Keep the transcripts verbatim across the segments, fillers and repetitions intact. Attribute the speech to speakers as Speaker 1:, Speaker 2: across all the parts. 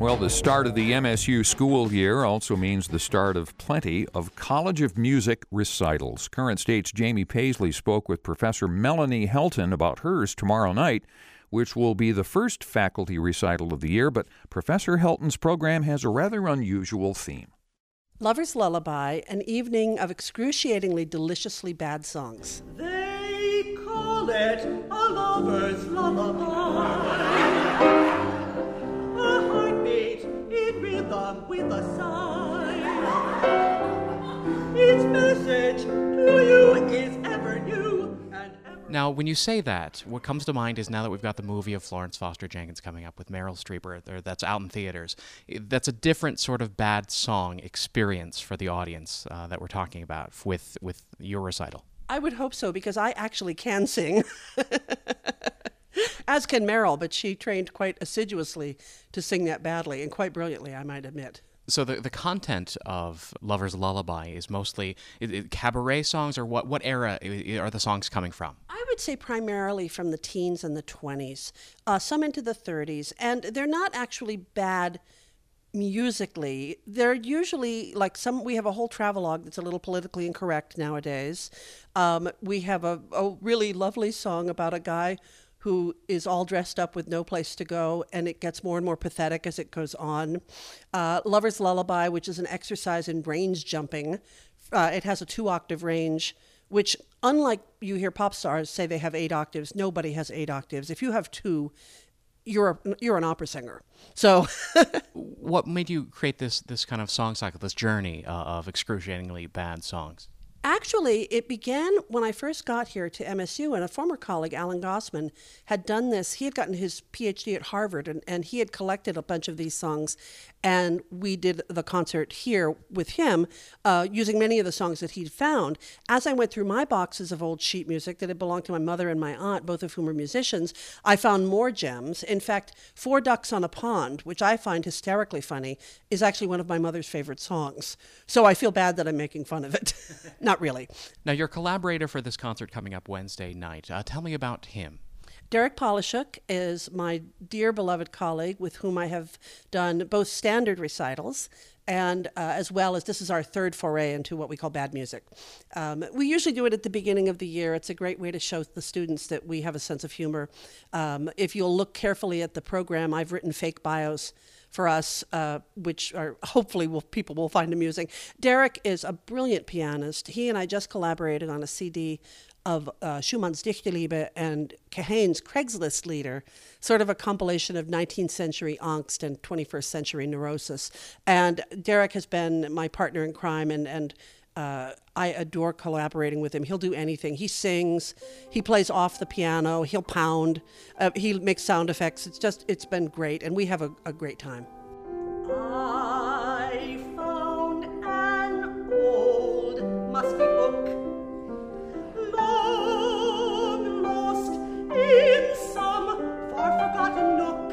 Speaker 1: Well, the start of the M S U school year also means the start of plenty of College of Music recitals. Current State's Jamie Paisley spoke with Professor Melanie Helton about hers tomorrow night, which will be the first faculty recital of the year, but Professor Helton's program has a rather unusual theme.
Speaker 2: Lover's Lullaby, an evening of excruciatingly deliciously bad songs.
Speaker 3: They call it a lover's lullaby. A heartbeat in rhythm with a sigh. Its message to you is ever new and ever...
Speaker 4: Now, when you say that, what comes to mind is now that we've got the movie of Florence Foster Jenkins coming up with Meryl Streep, or, or that's out in theaters, that's a different sort of bad song experience for the audience uh, that we're talking about with, with your recital.
Speaker 2: I would hope so, because I actually can sing. As can Meryl, but she trained quite assiduously to sing that badly, and quite brilliantly, I might admit.
Speaker 4: So the the content of Lover's Lullaby is mostly it, it, cabaret songs, or what, what era are the songs coming from?
Speaker 2: I would say primarily from the teens and the twenties, uh, some into the thirties, and they're not actually bad musically. They're usually like some, we have a whole travelogue that's a little politically incorrect nowadays. Um, we have a, a really lovely song about a guy who is all dressed up with no place to go, and it gets more and more pathetic as it goes on. Uh, Lover's Lullaby, which is an exercise in range jumping. Uh, it has a two-octave range, which, unlike you hear pop stars say they have eight octaves, nobody has eight octaves. If you have two, you're a, you're an opera singer. So,
Speaker 4: what made you create this this kind of song cycle, this journey uh, of excruciatingly bad songs?
Speaker 2: Actually, it began when I first got here to M S U, and a former colleague, Alan Gossman, had done this. He had gotten his P H D at Harvard, and, and he had collected a bunch of these songs, and we did the concert here with him, uh, using many of the songs that he'd found. As I went through my boxes of old sheet music that had belonged to my mother and my aunt, both of whom were musicians, I found more gems. In fact, Four Ducks on a Pond, which I find hysterically funny, is actually one of my mother's favorite songs. So I feel bad that I'm making fun of it. Not really.
Speaker 4: Now, your collaborator for this concert coming up Wednesday night, uh, tell me about him.
Speaker 2: Derek Polishuk is my dear beloved colleague with whom I have done both standard recitals and uh, as well as this is our third foray into what we call bad music. Um, we usually do it at the beginning of the year. It's a great way to show the students that we have a sense of humor. Um, if you'll look carefully at the program, I've written fake bios for us, uh, which are hopefully will, people will find amusing. Derek is a brilliant pianist. He and I just collaborated on a C D of uh, Schumann's Dichterliebe and Kahane's Craigslist Lieder, sort of a compilation of nineteenth century angst and twenty-first century neurosis. And Derek has been my partner in crime, and, and uh, I adore collaborating with him. He'll do anything. He sings, he plays off the piano, he'll pound, uh, he makes sound effects. It's just, it's been great, and we have a, a great time.
Speaker 3: I found an old musty book, long lost in some far forgotten nook.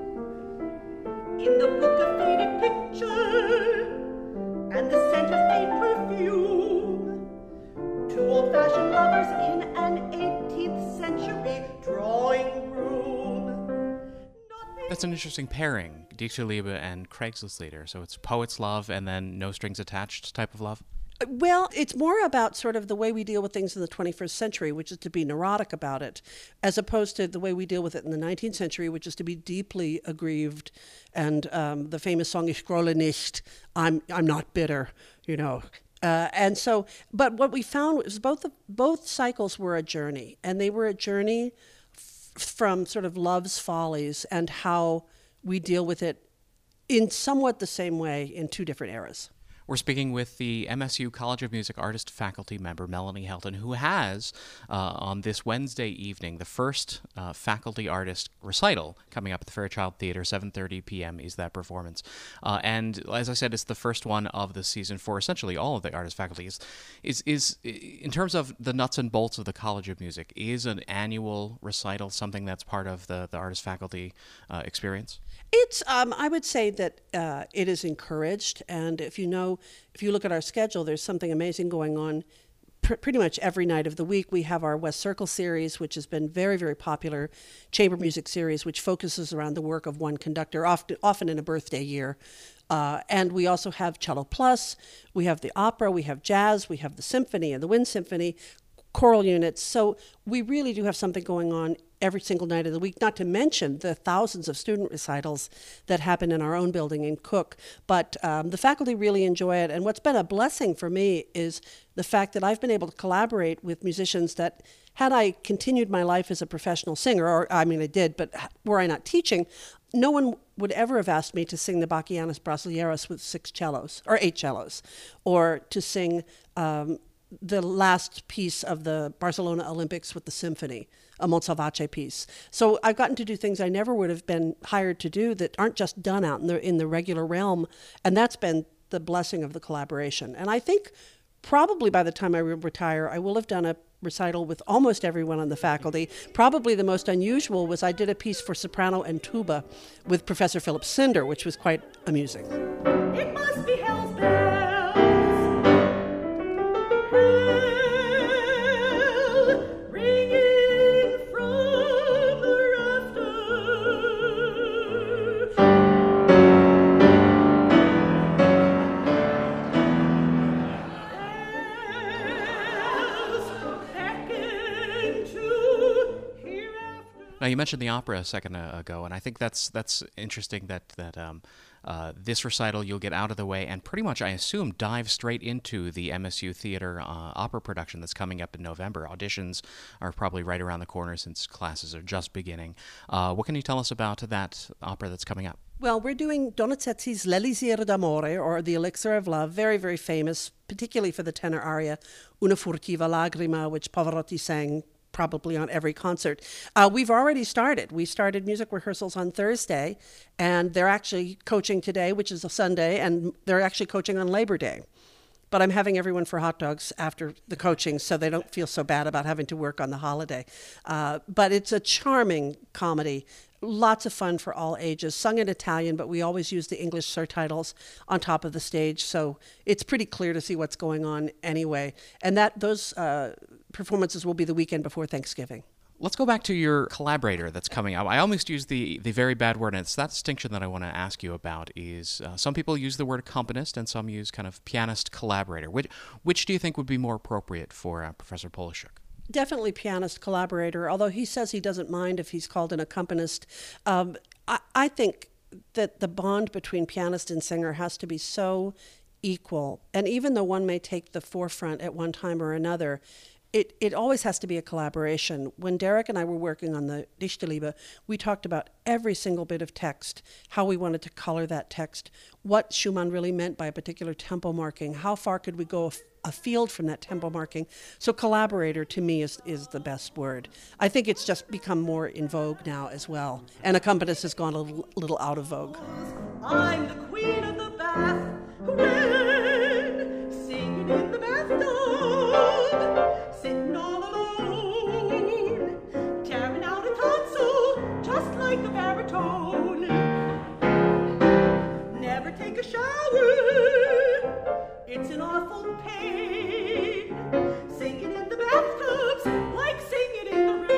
Speaker 3: In the book a faded picture and the scent of faint perfume. Two old-fashioned lovers in an eighteenth century drawing room.
Speaker 4: That's an interesting pairing, Dichterliebe and Craigslist Lieder. So it's poet's love and then no strings attached type of love?
Speaker 2: Well, it's more about sort of the way we deal with things in the twenty-first century, which is to be neurotic about it, as opposed to the way we deal with it in the nineteenth century, which is to be deeply aggrieved. And um, the famous song, Ich grolle nicht, I'm, I'm not bitter, you know. Uh, and so, but what we found was both, the, both cycles were a journey, and they were a journey f- from sort of love's follies and how we deal with it in somewhat the same way in two different eras.
Speaker 4: We're speaking with the M S U College of Music artist faculty member, Melanie Helton, who has, uh, on this Wednesday evening, the first uh, faculty artist recital coming up at the Fairchild Theatre, seven thirty p.m. is that performance. Uh, and as I said, it's the first one of the season for essentially all of the artist faculties. Is, is, in terms of the nuts and bolts of the College of Music, is an annual recital something that's part of the, the artist faculty uh, experience?
Speaker 2: It's, um, I would say that uh, it is encouraged, and if you know, if you look at our schedule, there's something amazing going on pr- pretty much every night of the week. We have our West Circle series, which has been very, very popular, chamber music series, which focuses around the work of one conductor, often, often in a birthday year. Uh, and we also have Cello Plus, we have the opera, we have jazz, we have the symphony and the wind symphony, choral units. So we really do have something going on every single night of the week, not to mention the thousands of student recitals that happen in our own building in Cook. But um, the faculty really enjoy it. And what's been a blessing for me is the fact that I've been able to collaborate with musicians that, had I continued my life as a professional singer, or I mean I did, but were I not teaching, no one would ever have asked me to sing the Bachianas Brasileiros with six cellos, or eight cellos, or to sing um, the last piece of the Barcelona Olympics with the symphony, a Montsalvace piece. So I've gotten to do things I never would have been hired to do that aren't just done out in the in the regular realm, and that's been the blessing of the collaboration. And I think probably by the time I re- retire, I will have done a recital with almost everyone on the faculty. Probably the most unusual was I did a piece for soprano and tuba with Professor Philip Cinder, which was quite amusing.
Speaker 3: It must be hell's bells. Hell ringing from the rafters. Bells beckon to hereafter.
Speaker 4: Now, you mentioned the opera a second uh, ago, and I think that's that's interesting that that um, uh, this recital you'll get out of the way and pretty much, I assume, dive straight into the M S U Theater uh, opera production that's coming up in November. Auditions are probably right around the corner since classes are just beginning. Uh, what can you tell us about that opera that's coming up?
Speaker 2: Well, we're doing Donizetti's L'Elisir d'Amore, or The Elixir of Love, very, very famous, particularly for the tenor aria, Una furtiva lagrima, which Pavarotti sang probably on every concert. Uh, we've already started. We started music rehearsals on Thursday, and they're actually coaching today, which is a Sunday, and they're actually coaching on Labor Day. But I'm having everyone for hot dogs after the coaching so they don't feel so bad about having to work on the holiday. Uh, but it's a charming comedy. Lots of fun for all ages, sung in Italian, but we always use the English surtitles on top of the stage, so it's pretty clear to see what's going on anyway. And that those uh, performances will be the weekend before Thanksgiving.
Speaker 4: Let's go back to your collaborator that's coming up. I almost use the, the very bad word, and it's that distinction that I want to ask you about is uh, some people use the word accompanist and some use kind of pianist collaborator. Which, which do you think would be more appropriate for uh, Professor Polishuk?
Speaker 2: Definitely pianist collaborator, although he says he doesn't mind if he's called an accompanist. Um, I, I think that the bond between pianist and singer has to be so equal. And even though one may take the forefront at one time or another, it, it always has to be a collaboration. When Derek and I were working on the Dichterliebe, we talked about every single bit of text, how we wanted to color that text, what Schumann really meant by a particular tempo marking, how far could we go afield from that tempo marking. So collaborator to me is, is the best word. I think it's just become more in vogue now as well. And accompanist has gone a little, little out of vogue.
Speaker 3: I'm the queen of the bath. When singing in the bathtub, sitting all alone, tearing out a tonsil just like a baritone. Never take a shower. It's an awful pain, singing in the bathtubs like singing in the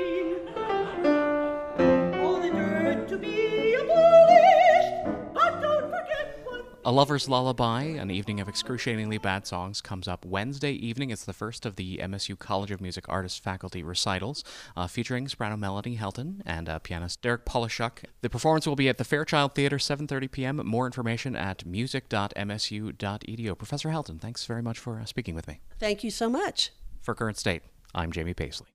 Speaker 3: rain. All the dirt to be abolished, but don't forget what...
Speaker 4: A Lover's Lullaby, an evening of excruciatingly bad songs, comes up Wednesday evening. It's the first of the M S U College of Music Artist Faculty recitals, uh, featuring soprano Melanie Helton and uh, pianist Derek Polishuk. The performance will be at the Fairchild Theater, seven thirty p.m. More information at music dot m s u dot e d u. Professor Helton, thanks very much for uh, speaking with me.
Speaker 2: Thank you so much.
Speaker 4: For Current State, I'm Jamie Paisley.